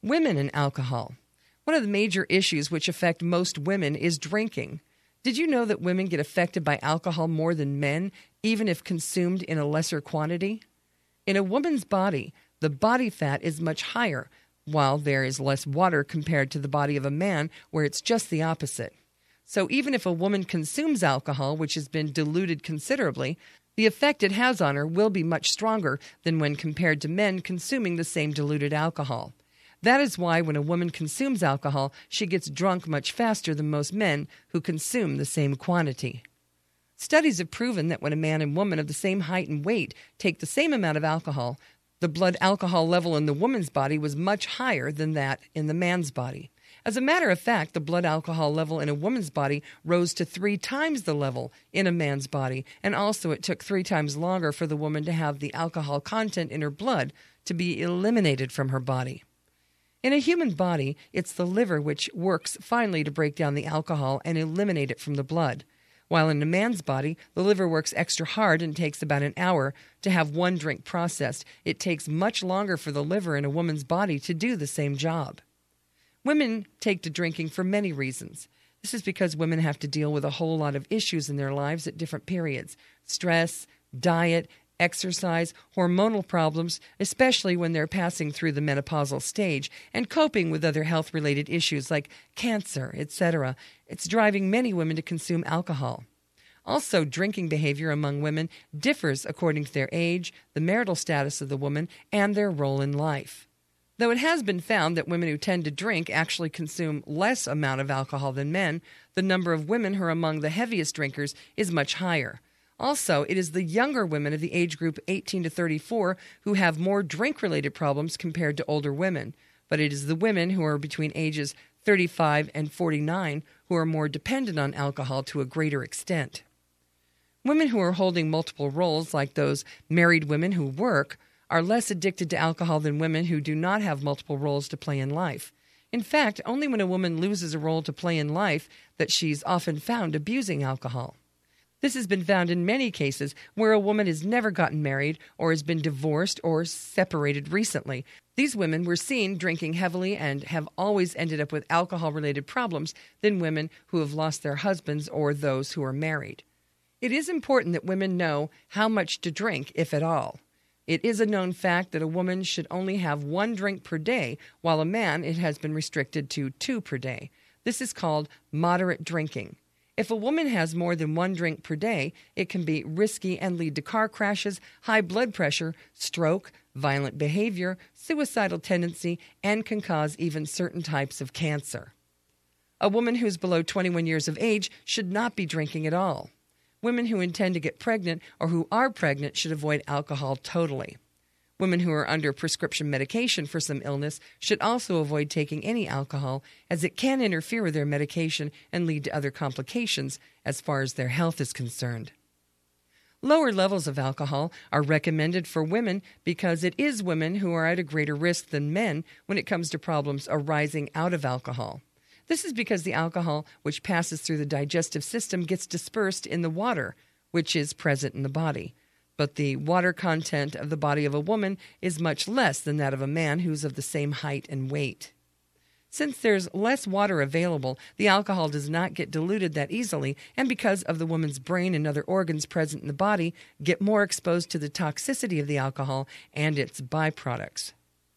Women and alcohol. One of the major issues which affect most women is drinking. Did you know that women get affected by alcohol more than men, even if consumed in a lesser quantity? In a woman's body, the body fat is much higher, while there is less water compared to the body of a man, where it's just the opposite. So even if a woman consumes alcohol, which has been diluted considerably, the effect it has on her will be much stronger than when compared to men consuming the same diluted alcohol. That is why when a woman consumes alcohol, she gets drunk much faster than most men who consume the same quantity. Studies have proven that when a man and woman of the same height and weight take the same amount of alcohol, the blood alcohol level in the woman's body was much higher than that in the man's body. As a matter of fact, the blood alcohol level in a woman's body rose to 3 times the level in a man's body, and also it took 3 times longer for the woman to have the alcohol content in her blood to be eliminated from her body. In a human body, it's the liver which works finally to break down the alcohol and eliminate it from the blood. While in a man's body, the liver works extra hard and takes about an hour to have 1 drink processed. It takes much longer for the liver in a woman's body to do the same job. Women take to drinking for many reasons. This is because women have to deal with a whole lot of issues in their lives at different periods: stress, diet, exercise, hormonal problems, especially when they're passing through the menopausal stage, and coping with other health-related issues like cancer, etc. It's driving many women to consume alcohol. Also, drinking behavior among women differs according to their age, the marital status of the woman, and their role in life. Though it has been found that women who tend to drink actually consume less amount of alcohol than men, the number of women who are among the heaviest drinkers is much higher. Also, it is the younger women of the age group 18 to 34 who have more drink-related problems compared to older women, but it is the women who are between ages 35 and 49 who are more dependent on alcohol to a greater extent. Women who are holding multiple roles, like those married women who work, are less addicted to alcohol than women who do not have multiple roles to play in life. In fact, only when a woman loses a role to play in life that she's often found abusing alcohol. This has been found in many cases where a woman has never gotten married or has been divorced or separated recently. These women were seen drinking heavily and have always ended up with alcohol-related problems than women who have lost their husbands or those who are married. It is important that women know how much to drink, if at all. It is a known fact that a woman should only have 1 drink per day, while a man it has been restricted to 2 per day. This is called moderate drinking. If a woman has more than 1 drink per day, it can be risky and lead to car crashes, high blood pressure, stroke, violent behavior, suicidal tendency, and can cause even certain types of cancer. A woman who's below 21 years of age should not be drinking at all. Women who intend to get pregnant or who are pregnant should avoid alcohol totally. Women who are under prescription medication for some illness should also avoid taking any alcohol, as it can interfere with their medication and lead to other complications as far as their health is concerned. Lower levels of alcohol are recommended for women because it is women who are at a greater risk than men when it comes to problems arising out of alcohol. This is because the alcohol, which passes through the digestive system, gets dispersed in the water, which is present in the body. But the water content of the body of a woman is much less than that of a man who's of the same height and weight. Since there's less water available, the alcohol does not get diluted that easily, and because of the woman's brain and other organs present in the body, get more exposed to the toxicity of the alcohol and its byproducts.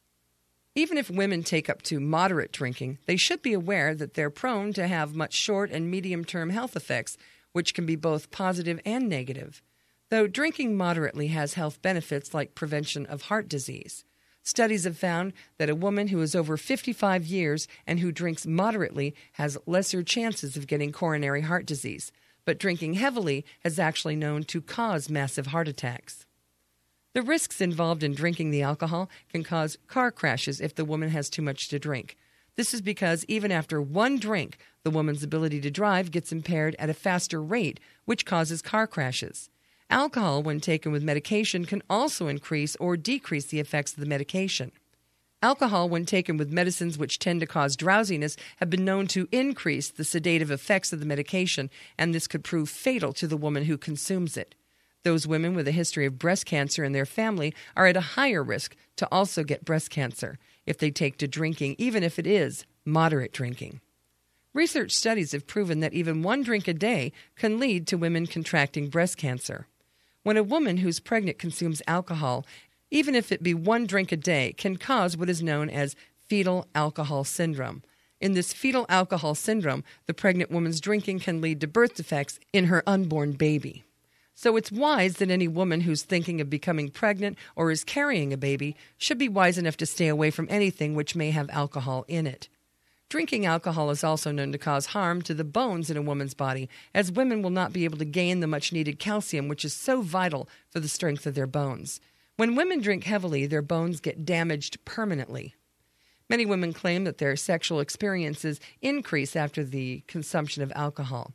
Even if women take up to moderate drinking, they should be aware that they're prone to have much short and medium-term health effects, which can be both positive and negative. Though drinking moderately has health benefits like prevention of heart disease. Studies have found that a woman who is over 55 years and who drinks moderately has lesser chances of getting coronary heart disease, but drinking heavily has actually known to cause massive heart attacks. The risks involved in drinking the alcohol can cause car crashes if the woman has too much to drink. This is because even after 1 drink, the woman's ability to drive gets impaired at a faster rate, which causes car crashes. Alcohol, when taken with medication, can also increase or decrease the effects of the medication. Alcohol, when taken with medicines which tend to cause drowsiness, have been known to increase the sedative effects of the medication, and this could prove fatal to the woman who consumes it. Those women with a history of breast cancer in their family are at a higher risk to also get breast cancer. if they take to drinking, even if it is moderate drinking. Research studies have proven that even one drink a day can lead to women contracting breast cancer. When a woman who's pregnant consumes alcohol, even if it be one drink a day, can cause what is known as fetal alcohol syndrome. In this fetal alcohol syndrome, the pregnant woman's drinking can lead to birth defects in her unborn baby. So it's wise that any woman who's thinking of becoming pregnant or is carrying a baby should be wise enough to stay away from anything which may have alcohol in it. Drinking alcohol is also known to cause harm to the bones in a woman's body, as women will not be able to gain the much-needed calcium, which is so vital for the strength of their bones. When women drink heavily, their bones get damaged permanently. Many women claim that their sexual experiences increase after the consumption of alcohol.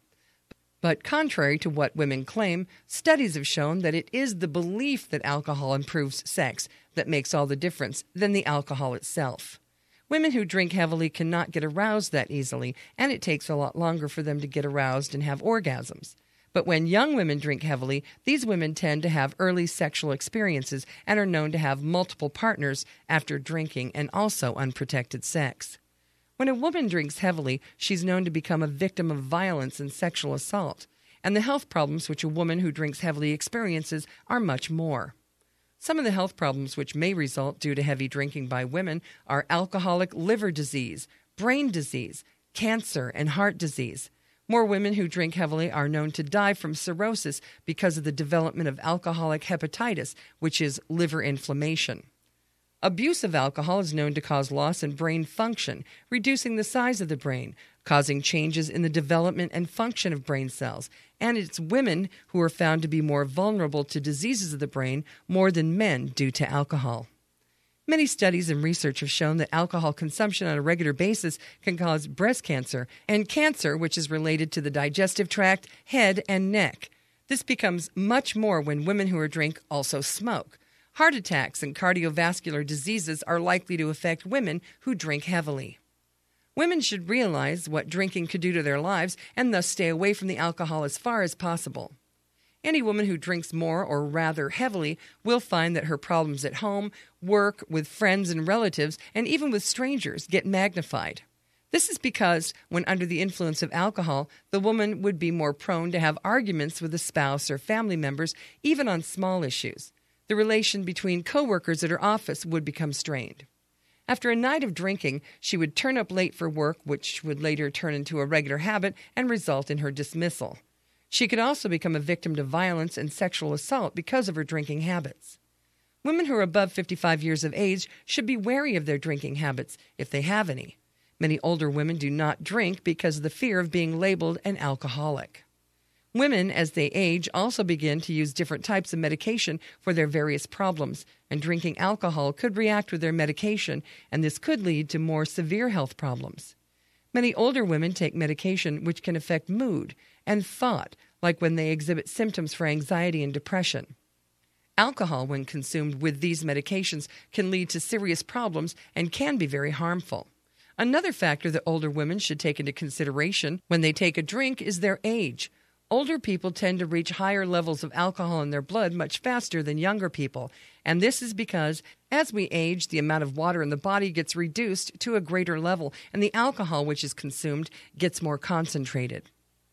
But contrary to what women claim, studies have shown that it is the belief that alcohol improves sex that makes all the difference than the alcohol itself. Women who drink heavily cannot get aroused that easily, and it takes a lot longer for them to get aroused and have orgasms. But when young women drink heavily, these women tend to have early sexual experiences and are known to have multiple partners after drinking and also unprotected sex. When a woman drinks heavily, she's known to become a victim of violence and sexual assault, and the health problems which a woman who drinks heavily experiences are much more. Some of the health problems which may result due to heavy drinking by women are alcoholic liver disease, brain disease, cancer, and heart disease. More women who drink heavily are known to die from cirrhosis because of the development of alcoholic hepatitis, which is liver inflammation. Abuse of alcohol is known to cause loss in brain function, reducing the size of the brain, causing changes in the development and function of brain cells, and it's women who are found to be more vulnerable to diseases of the brain more than men due to alcohol. Many studies and research have shown that alcohol consumption on a regular basis can cause breast cancer and cancer, which is related to the digestive tract, head, and neck. This becomes much more when women who drink also smoke. Heart attacks and cardiovascular diseases are likely to affect women who drink heavily. Women should realize what drinking could do to their lives and thus stay away from the alcohol as far as possible. Any woman who drinks more or rather heavily will find that her problems at home, work, with friends and relatives, and even with strangers get magnified. This is because when under the influence of alcohol, the woman would be more prone to have arguments with a spouse or family members, even on small issues. The relation between co-workers at her office would become strained. After a night of drinking, she would turn up late for work, which would later turn into a regular habit and result in her dismissal. She could also become a victim to violence and sexual assault because of her drinking habits. Women who are above 55 years of age should be wary of their drinking habits, if they have any. Many older women do not drink because of the fear of being labeled an alcoholic. Women, as they age, also begin to use different types of medication for their various problems, and drinking alcohol could react with their medication, and this could lead to more severe health problems. Many older women take medication which can affect mood and thought, like when they exhibit symptoms for anxiety and depression. Alcohol, when consumed with these medications, can lead to serious problems and can be very harmful. Another factor that older women should take into consideration when they take a drink is their age. Older people tend to reach higher levels of alcohol in their blood much faster than younger people, and this is because as we age, the amount of water in the body gets reduced to a greater level, and the alcohol which is consumed gets more concentrated.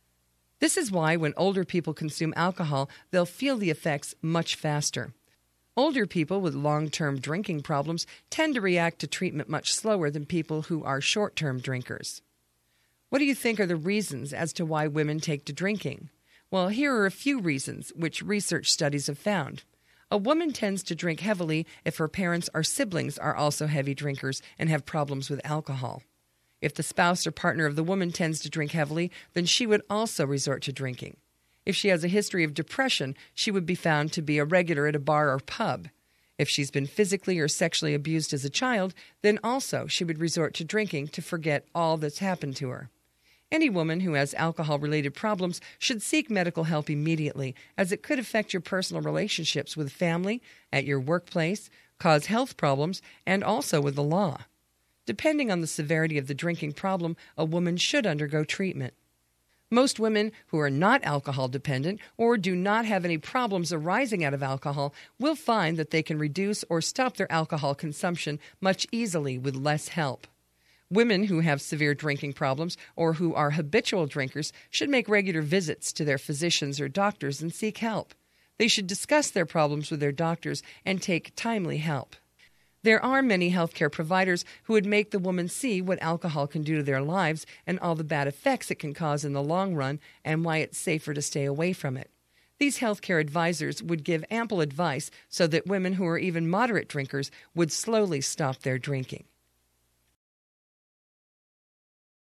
This is why when older people consume alcohol, they'll feel the effects much faster. Older people with long-term drinking problems tend to react to treatment much slower than people who are short-term drinkers. What do you think are the reasons as to why women take to drinking? Well, here are a few reasons which research studies have found. A woman tends to drink heavily if her parents or siblings are also heavy drinkers and have problems with alcohol. If the spouse or partner of the woman tends to drink heavily, then she would also resort to drinking. If she has a history of depression, she would be found to be a regular at a bar or pub. If she's been physically or sexually abused as a child, then also she would resort to drinking to forget all that's happened to her. Any woman who has alcohol-related problems should seek medical help immediately, as it could affect your personal relationships with family, at your workplace, cause health problems, and also with the law. Depending on the severity of the drinking problem, a woman should undergo treatment. Most women who are not alcohol dependent or do not have any problems arising out of alcohol will find that they can reduce or stop their alcohol consumption much easily with less help. Women who have severe drinking problems or who are habitual drinkers should make regular visits to their physicians or doctors and seek help. They should discuss their problems with their doctors and take timely help. There are many healthcare providers who would make the woman see what alcohol can do to their lives and all the bad effects it can cause in the long run and why it's safer to stay away from it. These healthcare advisors would give ample advice so that women who are even moderate drinkers would slowly stop their drinking.